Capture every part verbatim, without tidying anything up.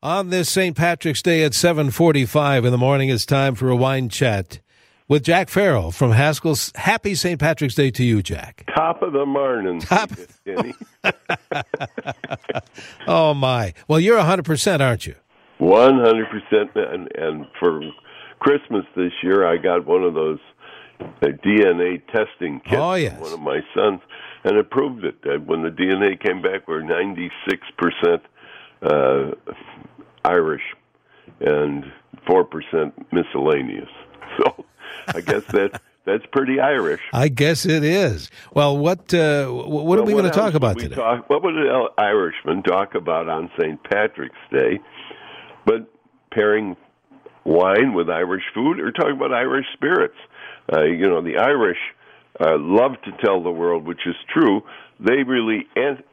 On this Saint Patrick's Day at seven forty-five in the morning, it's time for a wine chat with Jack Farrell from Haskell's. Happy Saint Patrick's Day to you, Jack. Top of the morning. Top. Oh, my. Well, you're one hundred percent, aren't you? one hundred percent. And, and for Christmas this year, I got one of those uh, D N A testing kits oh, yes. from one of my sons, and it proved it. That when the D N A came back, we're ninety-six percent uh, Irish and four percent miscellaneous. So I guess that that's pretty Irish. I guess it is. Well, what uh, what well, are we going to talk about we today? Talk, what would an Irishman talk about on Saint Patrick's Day? But pairing wine with Irish food, or talking about Irish spirits. Uh, you know, the Irish uh, love to tell the world, which is true, they really en-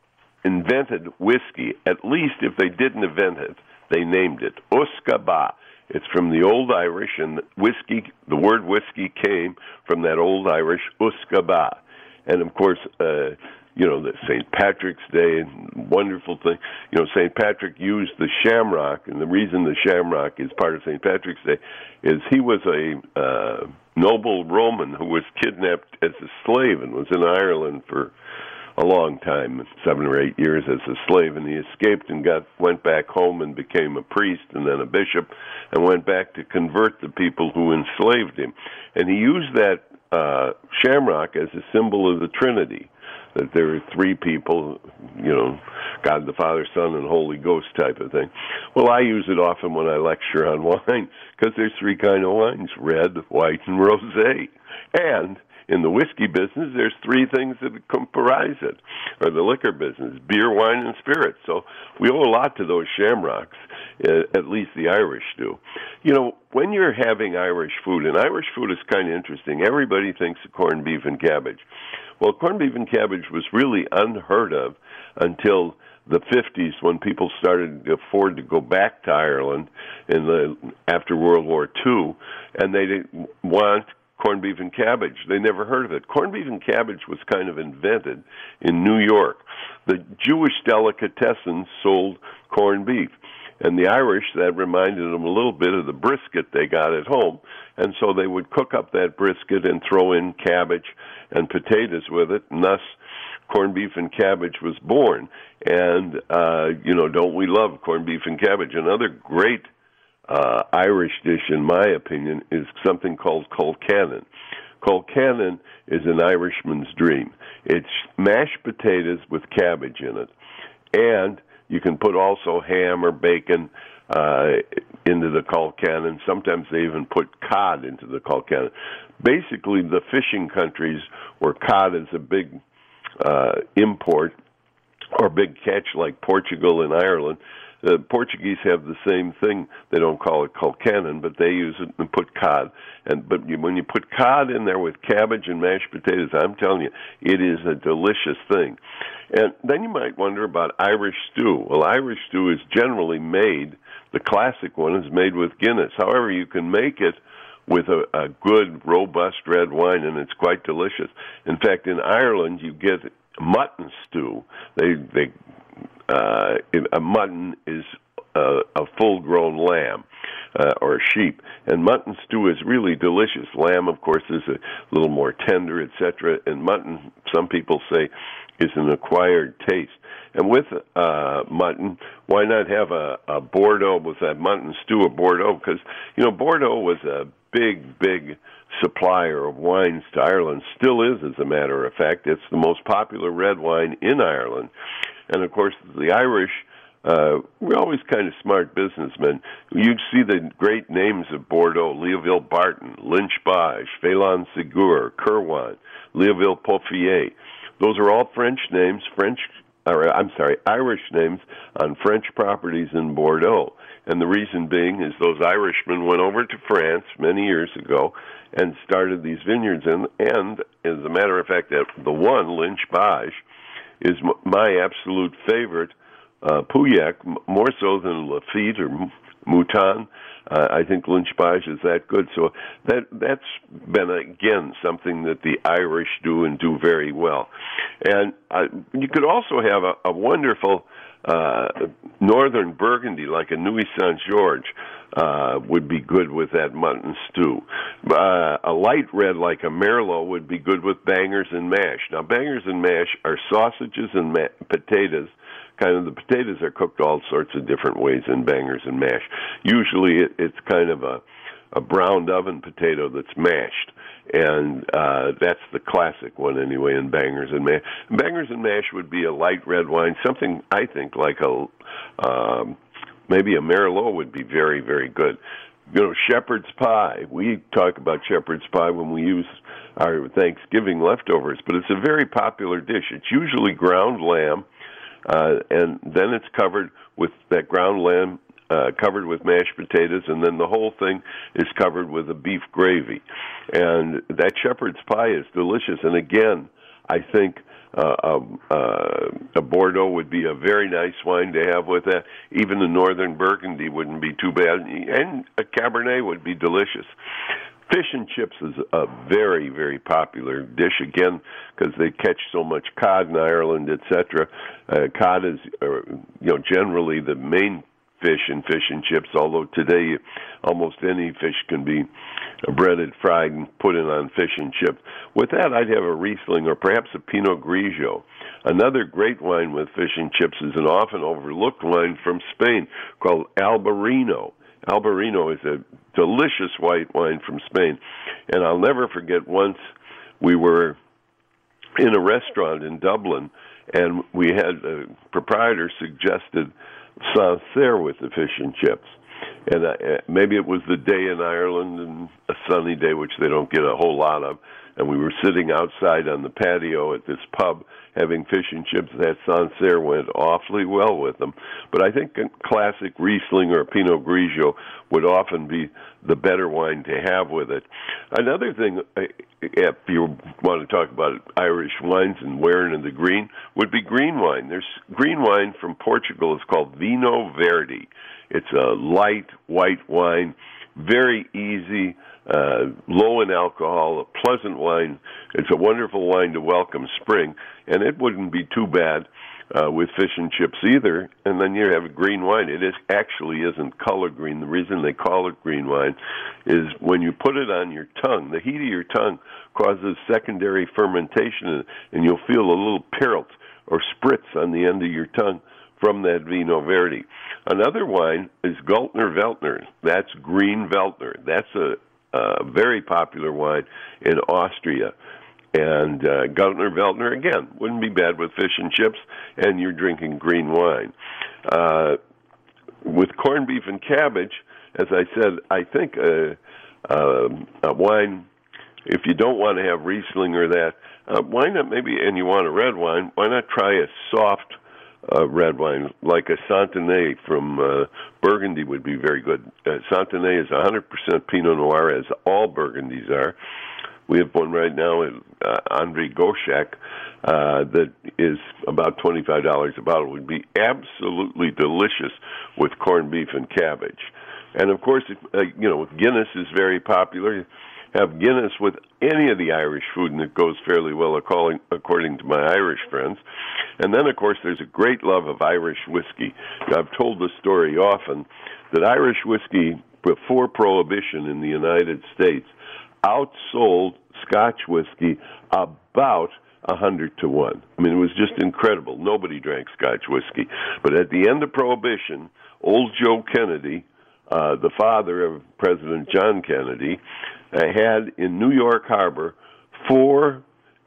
invented whiskey. At least if they didn't invent it, they named it Uscaba. It's from the Old Irish, and whiskey, the word whiskey came from that Old Irish Uscaba. And, of course, uh, you know, the Saint Patrick's Day, wonderful thing. You know, Saint Patrick used the shamrock, and the reason the shamrock is part of Saint Patrick's Day is he was a uh, noble Roman who was kidnapped as a slave and was in Ireland for a long time, seven or eight years as a slave, and he escaped and got went back home and became a priest and then a bishop, and went back to convert the people who enslaved him. And he used that uh, shamrock as a symbol of the Trinity, that there are three people, you know, God the Father, Son, and Holy Ghost type of thing. Well, I use it often when I lecture on wine, because there's three kind of wines, red, white, and rosé. And in the whiskey business, there's three things that comprise it, or the liquor business, beer, wine, and spirits. So we owe a lot to those shamrocks, at least the Irish do. You know, when you're having Irish food, and Irish food is kind of interesting, everybody thinks of corned beef and cabbage. Well, corned beef and cabbage was really unheard of until the fifties, when people started to afford to go back to Ireland in the after World War Two, and they didn't want corned beef and cabbage. They never heard of it. Corned beef and cabbage was kind of invented in New York. The Jewish delicatessens sold corned beef. And the Irish, that reminded them a little bit of the brisket they got at home. And so they would cook up that brisket and throw in cabbage and potatoes with it, and thus corned beef and cabbage was born. And, uh, you know, don't we love corned beef and cabbage? Another great uh, Irish dish, in my opinion, is something called colcannon. Colcannon is an Irishman's dream. It's mashed potatoes with cabbage in it. And you can put also ham or bacon uh, into the colcannon. Sometimes they even put cod into the colcannon. Basically, the fishing countries where cod is a big uh, import or big catch, like Portugal and Ireland, the Portuguese have the same thing. They don't call it colcannon, but they use it and put cod. And but you, when you put cod in there with cabbage and mashed potatoes, I'm telling you, it is a delicious thing. And then you might wonder about Irish stew. Well, Irish stew is generally made, the classic one is made with Guinness. However, you can make it with a, a good, robust red wine, and it's quite delicious. In fact, in Ireland, you get mutton stew. They they uh, a mutton is uh, a full-grown lamb uh, or a sheep, and mutton stew is really delicious. Lamb, of course, is a little more tender, et cetera. And mutton, some people say, is an acquired taste. And with uh, mutton, why not have a, a Bordeaux with that mutton stew of Bordeaux? Because, you know, Bordeaux was a big, big supplier of wines to Ireland, still is, as a matter of fact. It's the most popular red wine in Ireland. And, of course, the Irish, uh, we're always kind of smart businessmen. You see the great names of Bordeaux: Leoville Barton, Lynch Bages, Phelan Segur, Kirwan, Leoville Pofier. Those are all French names, French, or I'm sorry, Irish names on French properties in Bordeaux. And the reason being is those Irishmen went over to France many years ago and started these vineyards. And, and as a matter of fact, that the one, Lynch Bages, is my absolute favorite uh, Pauillac, more so than Lafite or Mouton. Uh, I think Lynch Bages is that good. So that that's been, again, something that the Irish do and do very well. And uh, you could also have a, a wonderful uh, Northern Burgundy, like a Nuit Saint George, uh, would be good with that mutton stew. Uh, a light red, like a Merlot, would be good with bangers and mash. Now, bangers and mash are sausages and ma- potatoes. Kind of the potatoes are cooked all sorts of different ways in bangers and mash. Usually, it, it's kind of a a browned oven potato that's mashed, and uh, that's the classic one anyway in bangers and mash. Bangers and mash would be a light red wine, something I think like a um, maybe a Merlot would be very, very good. You know, shepherd's pie. We talk about shepherd's pie when we use our Thanksgiving leftovers, but it's a very popular dish. It's usually ground lamb, uh, and then it's covered with that ground lamb Uh, covered with mashed potatoes, and then the whole thing is covered with a beef gravy. And that shepherd's pie is delicious. And again, I think uh, um, uh, a Bordeaux would be a very nice wine to have with that. Even the Northern Burgundy wouldn't be too bad. And a Cabernet would be delicious. Fish and chips is a very, very popular dish, again, because they catch so much cod in Ireland, et cetera. Uh, cod is, uh, you know, generally the main fish and fish and chips, although today almost any fish can be breaded, fried, and put in on fish and chips. With that, I'd have a Riesling or perhaps a Pinot Grigio. Another great wine with fish and chips is an often overlooked wine from Spain called Albarino. Albarino is a delicious white wine from Spain. And I'll never forget once we were in a restaurant in Dublin, and we had a proprietor suggested Sancerre with the fish and chips. And uh, maybe it was the day in Ireland, and a sunny day, which they don't get a whole lot of, and we were sitting outside on the patio at this pub having fish and chips. That Sancerre went awfully well with them. But I think a classic Riesling or a Pinot Grigio would often be the better wine to have with it. Another thing, if you want to talk about Irish wines and wearing in the green, would be green wine. There's green wine from Portugal. It's called Vinho Verde. It's a light white wine, very easy, uh, low in alcohol, a pleasant wine. It's a wonderful wine to welcome spring, and it wouldn't be too bad uh, with fish and chips either. And then you have a green wine. It is actually isn't color green. The reason they call it green wine is when you put it on your tongue, the heat of your tongue causes secondary fermentation, and you'll feel a little pilt or spritz on the end of your tongue from that Vinho Verde. Another wine is Gultner Veltliner. That's green Veltliner. That's a, a very popular wine in Austria. And uh, Gultner Veltliner, again, wouldn't be bad with fish and chips, and you're drinking green wine. Uh, with corned beef and cabbage, as I said, I think a, a, a wine, if you don't want to have Riesling or that, uh, why not maybe, and you want a red wine, why not try a soft Uh, red wine, like a Santenay from uh, Burgundy would be very good. Uh, Santenay is one hundred percent Pinot Noir, as all Burgundies are. We have one right now, uh, André Gauchak, uh, that is about twenty-five dollars a bottle. It would be absolutely delicious with corned beef and cabbage. And, of course, if, uh, you know, Guinness is very popular. Have Guinness with any of the Irish food, and it goes fairly well according, according to my Irish friends. And then, of course, there's a great love of Irish whiskey. I've told the story often that Irish whiskey, before Prohibition in the United States, outsold Scotch whiskey about a hundred to one. I mean, it was just incredible. Nobody drank Scotch whiskey. But at the end of Prohibition, old Joe Kennedy, uh, the father of President John Kennedy, uh, had in New York Harbor four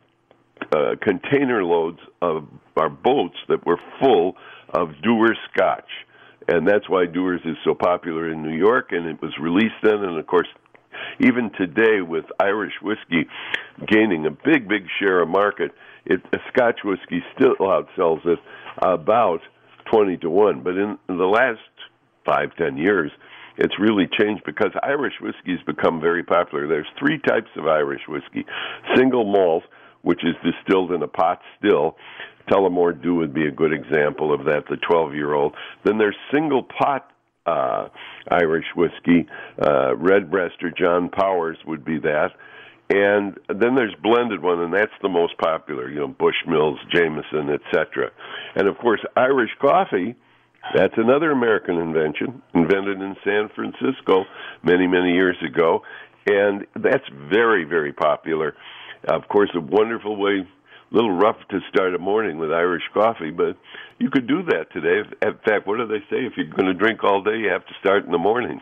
uh, container loads of our boats that were full of Dewar's Scotch. And that's why Dewar's is so popular in New York, and it was released then. And, of course, even today, with Irish whiskey gaining a big, big share of market, it, Scotch whiskey still outsells it about twenty to one. But in, in the last five, ten years, it's really changed because Irish whiskey has become very popular. There's three types of Irish whiskey. Single malt, which is distilled in a pot still. Tullamore Dew would be a good example of that, the twelve-year-old. Then there's single pot uh, Irish whiskey. Uh, Redbreast or John Powers would be that. And then there's blended one, and that's the most popular, you know, Bushmills, Jameson, et cetera. And, of course, Irish coffee, that's another American invention, invented in San Francisco many, many years ago. And that's very, very popular. Of course, a wonderful way, a little rough to start a morning with Irish coffee, but you could do that today. In fact, what do they say? If you're going to drink all day, you have to start in the morning.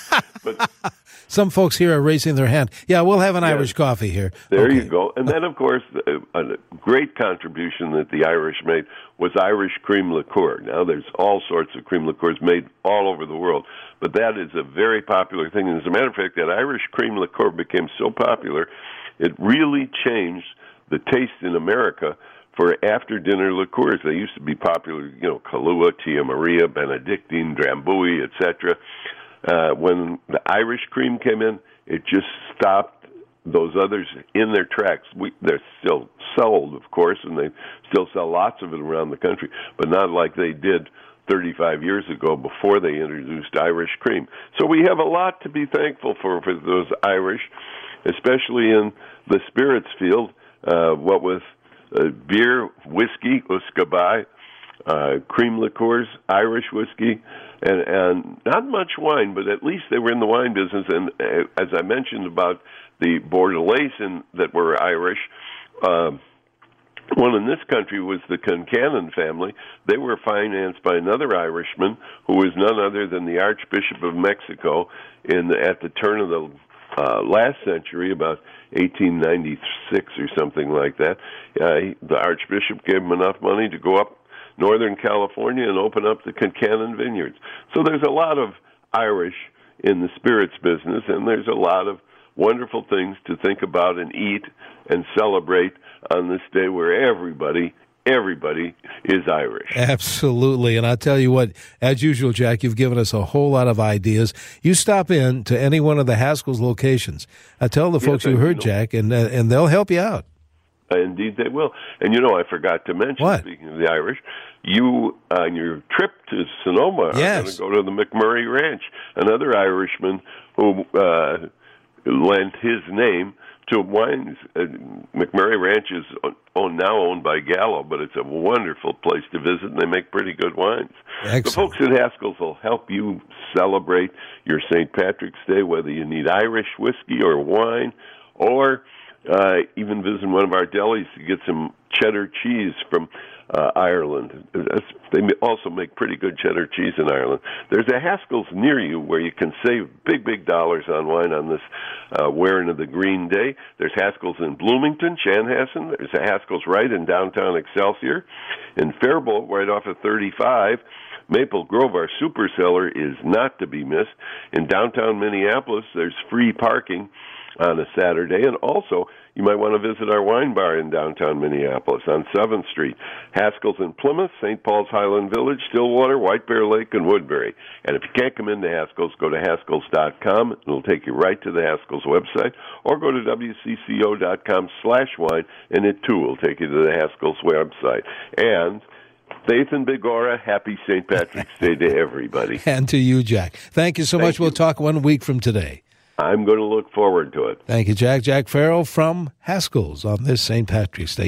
But some folks here are raising their hand. Yeah, we'll have an yes. Irish coffee here. There okay. you go. And then, of course, a great contribution that the Irish made was Irish cream liqueur. Now, there's all sorts of cream liqueurs made all over the world, but that is a very popular thing. And as a matter of fact, that Irish cream liqueur became so popular, it really changed the taste in America for after-dinner liqueurs. They used to be popular, you know, Kahlua, Tia Maria, Benedictine, Drambuie, et cetera. Uh, when the Irish cream came in, it just stopped those others in their tracks. We, they're still sold, of course, and they still sell lots of it around the country, but not like they did thirty-five years ago before they introduced Irish cream. So we have a lot to be thankful for for those Irish, especially in the spirits field, uh, what with uh, beer, whiskey, Uscabai, uh, cream liqueurs, Irish whiskey, and, and not much wine, but at least they were in the wine business. And uh, as I mentioned about the Bordelais in, that were Irish, uh, one in this country was the Concannon family. They were financed by another Irishman who was none other than the Archbishop of Mexico in the, at the turn of the uh, last century, about eighteen ninety-six or something like that. Uh, he, the Archbishop gave him enough money to go up Northern California and open up the Concannon vineyards. So there's a lot of Irish in the spirits business, and there's a lot of wonderful things to think about and eat and celebrate on this day where everybody, everybody is Irish. Absolutely. And I'll tell you what, as usual, Jack, you've given us a whole lot of ideas. You stop in to any one of the Haskell's locations. I tell the folks yes, you heard, know. Jack, and uh, and they'll help you out. Indeed, they will. And, you know, I forgot to mention, what? Speaking of the Irish, you, on your trip to Sonoma, yes. are going to go to the McMurray Ranch, another Irishman who uh, lent his name to wines. Uh, McMurray Ranch is owned, now owned by Gallo, but it's a wonderful place to visit, and they make pretty good wines. Excellent. The folks at Haskell's will help you celebrate your Saint Patrick's Day, whether you need Irish whiskey or wine, or uh, even visit one of our delis to get some cheddar cheese from uh, Ireland. They also make pretty good cheddar cheese in Ireland. There's a Haskell's near you where you can save big, big dollars on wine on this uh, wearing of the green day. There's Haskell's in Bloomington, Chanhassen. There's a Haskell's right in downtown Excelsior. In Faribault, right off of thirty-five. Maple Grove, our super cellar, is not to be missed. In downtown Minneapolis, there's free parking on a Saturday, and also you might want to visit our wine bar in downtown Minneapolis on seventh Street. Haskell's in Plymouth, Saint Paul's Highland Village, Stillwater, White Bear Lake, and Woodbury. And if you can't come into Haskell's, go to Haskell's dot com. It'll take you right to the Haskell's website, or go to W C C O dot com slash wine, and it too will take you to the Haskell's website. And Faith and Bigora, happy Saint Patrick's Day to everybody. And to you, Jack. Thank you so Thank much. you. We'll talk one week from today. I'm going to look forward to it. Thank you, Jack. Jack Farrell from Haskell's on this Saint Patrick's Day.